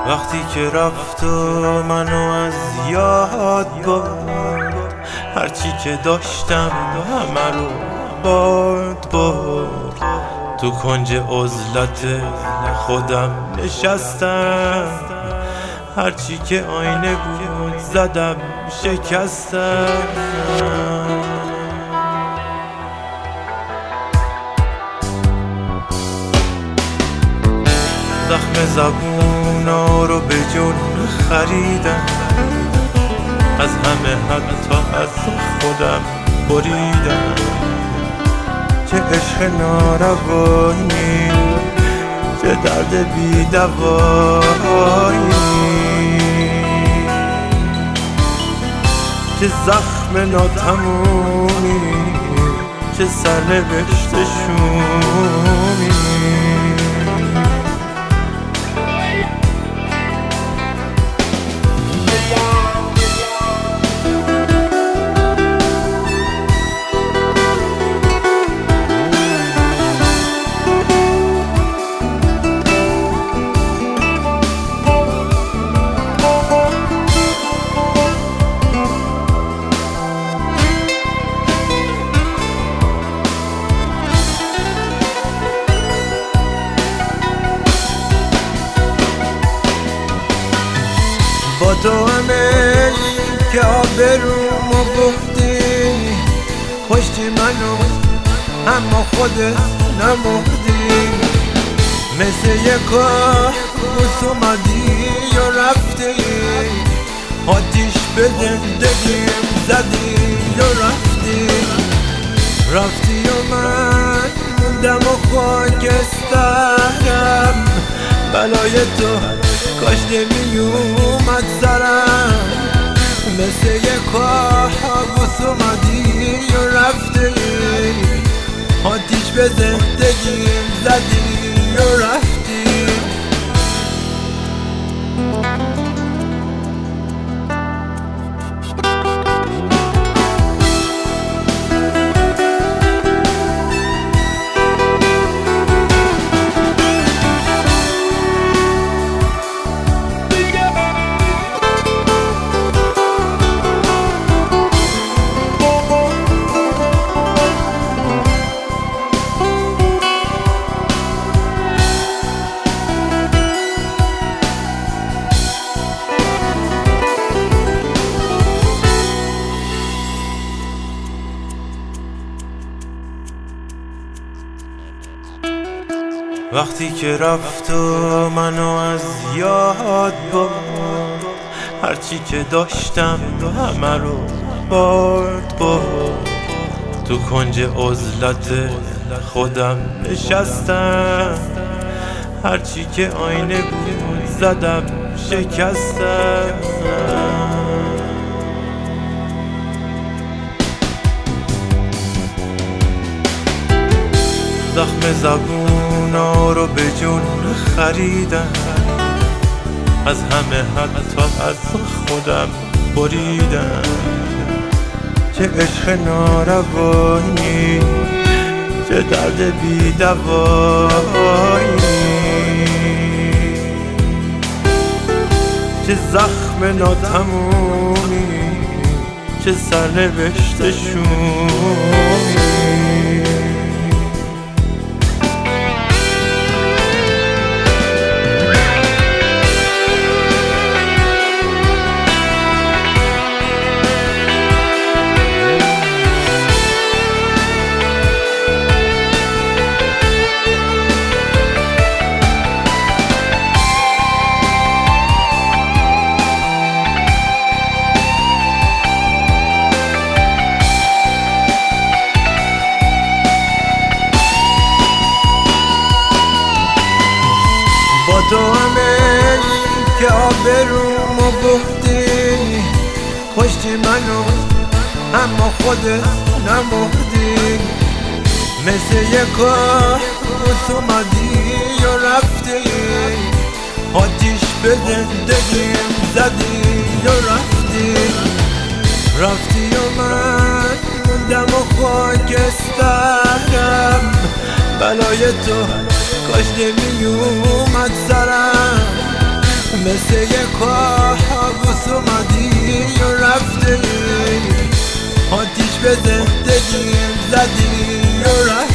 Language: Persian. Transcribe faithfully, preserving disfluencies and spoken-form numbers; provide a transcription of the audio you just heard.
وقتی که رفت و منو از یاد برد، هرچی که داشتم همه رو باد برد. تو کنج عزلت خودم نشستم، هرچی که آینه بود زدم شکستم. زخم زبونا رو به جون خریدم، از همه حتی از خودم بریدم. چه عشق ناروایی، چه درد بی دوایی، چه زخم ناتمومی، چه سرنوشت شومی. با تو همه که آبرومو بردی، کشتی منو اما خودت نمردی. مثل یک کابوس اومدی و رفتی، آتیش به زندگیم زدی و رفتی. رفتی و من موندم و خاکسترم، بلای تو کاش نمی اومد سرم. مثل یک کابوس اومدی و رفتی، آتیش به زندگیم زدی و رفتی. وقتی که رفت و منو از یاد برد، هرچی که داشتم همه رو برد برد. تو کنج عزلت خودم نشستم، هرچی که آینه بود زدم شکستم. زخم زبونا رو به جون خریدم، از همه حتی از خودم بریدم. چه عشق ناروایی، چه درد بی دوایی، چه زخم ناتمومی، چه سرنوشت شومی. با تو همه که آبرومو بردی، کشتی منو اما خودت نمردی. مثل یک کابوس اومدی و رفتی، آتیش به زندگیم زدی و رفتی. رفتی و من موندم و خاکسترم، بلای تو کاش نمی اومد سرم. مثل یک کابوس اومدی و رفتی، آتیش به زندگیم زدی و رفتی.